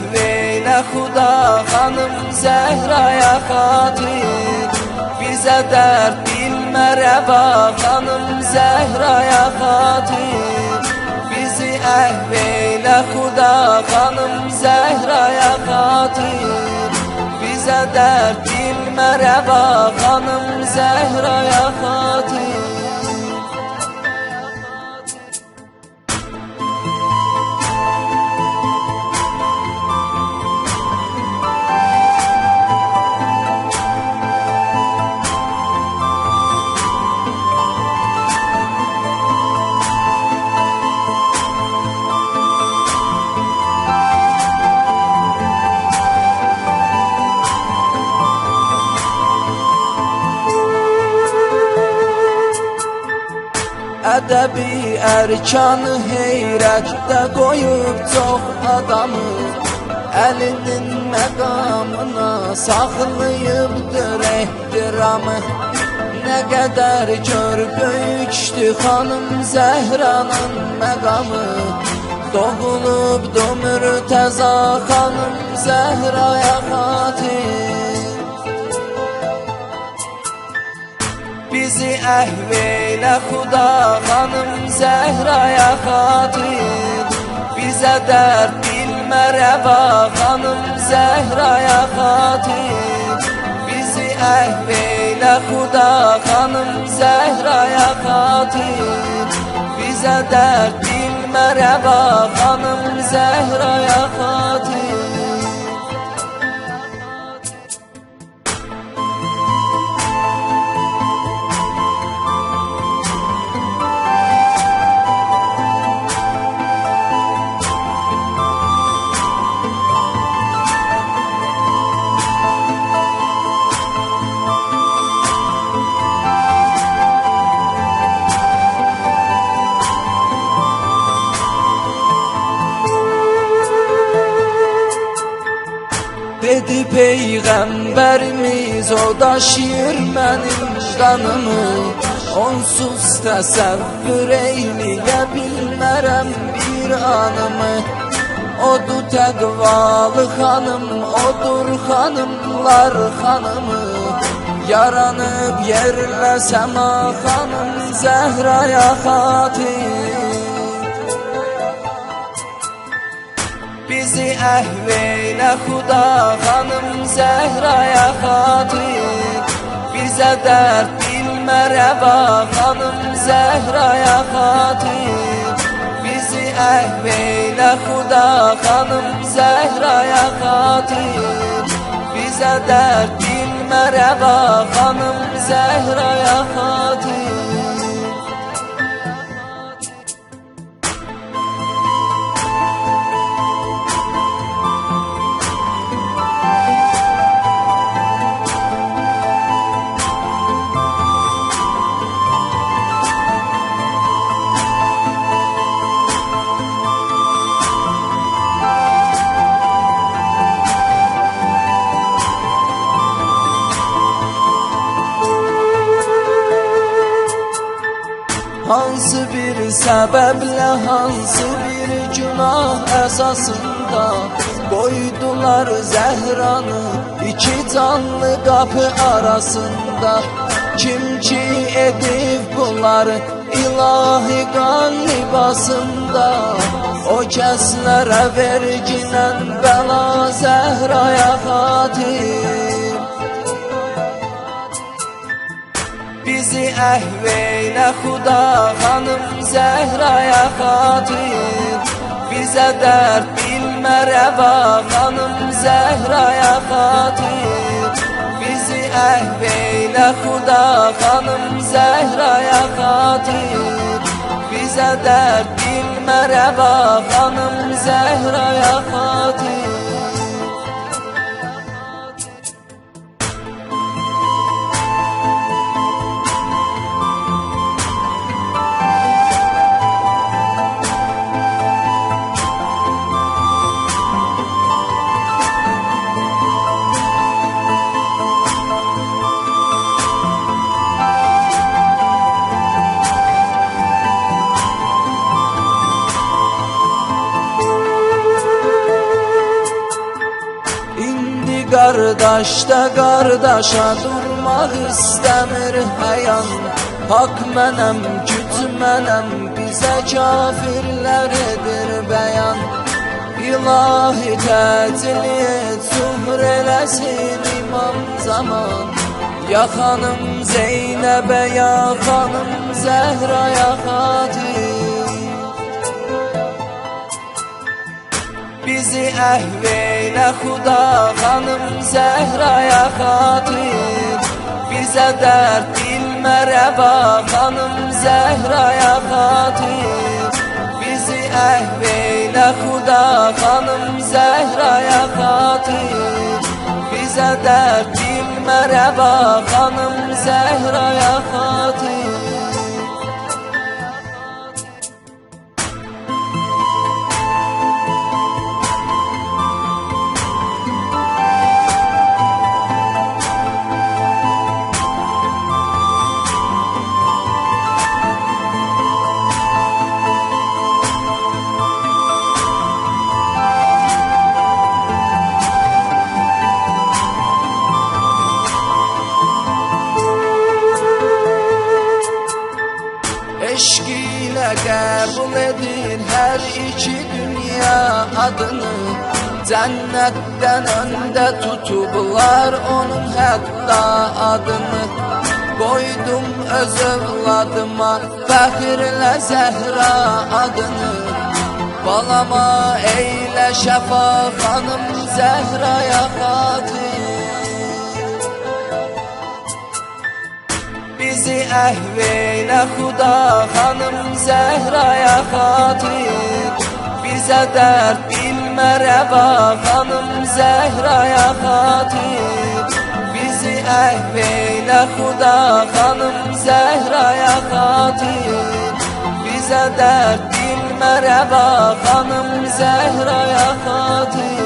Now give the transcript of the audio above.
əhveyle Xuda xanım Zehraya xatir. Bize dert bilme Rəva xanım Zehraya xatir. Bizi əhveyle Xuda xanım Zehraya xatir. Bize dert bilme Rəva xanım Zehraya xatir. Ədəbi ərkanı heyrətdə qoyub çox adamı, əlinin məqamına saxlayıbdır ehtiramı. Nə qədər gör böyükdü xanım Zəhranın məqamı, doğulubdu mürtəza xanım Zəhraya xatir. Bizi əhveyle Xuda xanım Zehraya xatir. Bize dert bilme Rəva xanım Zehraya xatir. Bizi əhveyle Xuda xanım Zehraya xatir. Bize dert bilme Rəva xanım Zehraya xatir. Dedi Peyğəmbərimiz, o daşıyır mənim qanımı. Onsuz təsəvvür eyləyə bilmərəm bir anımı. Odur təqvalı xanım, odur xanımlar xanımı. Yaranıb yerlə səma xanım Zehraya xatir. Bizi əhveyle Xuda xanım Zehraya xatir. Bize dert bilme Rəva xanım Zehraya xatir. Bizi əhveyle Xuda xanım Zehraya xatir. Bize dert bilme Rəva xanım Zehraya xatir. Hansı bir səbəblə, hansı bir günah əsasında qoydular Zəhranı iki canlı qapı arasında. Kim ki edib bunları ilahi qan libasında, o kəslərə verginən bəla Zəhraya xatir. Bizi əhveyle Xuda xanım Zehraya xatir. Bize dert bilme Rəva xanım Zehraya xatir. Bizi əhveyle Xuda xanım Zehraya xatir. Bize dert bilme Rəva xanım Zehraya xatir. qardaş da qardaşa durmaq istəmir həyan. Hak mənəm, güc mənəm, bizə kafirlər edir bəyan. İlahi təcili et, zuhr eləsin imam zaman. Ya xanım Zeynəbə, ya xanım Zəhraya xatir, bizi əhv eylə Xuda, xanım Zəhraya xatir. Bizə dərd bilmə rəva, xanım Zəhraya xatir. Bizi əhv eylə Xuda, xanım Zəhraya xatir. Bizə dərd bilmə rəva, xanım Zəhraya xatir. Eşq ilə qəbul edir hər iki dünya adını. Cənnətdən öndə tutublar onun hətta adını. Qoydum öz övladıma fəxrlə Zəhra adını. Balama eylə şəfa, xanım Zəhraya xatir. Bizi əhv eylə Xuda, xanım Zəhraya xatir. Bizə dərd bilmə rəva, xanım Zəhraya xatir. Bizi əhv eylə Xuda, xanım Zəhraya xatir. Bizə dərd bilmə rəva, xanım Zəhraya xatir.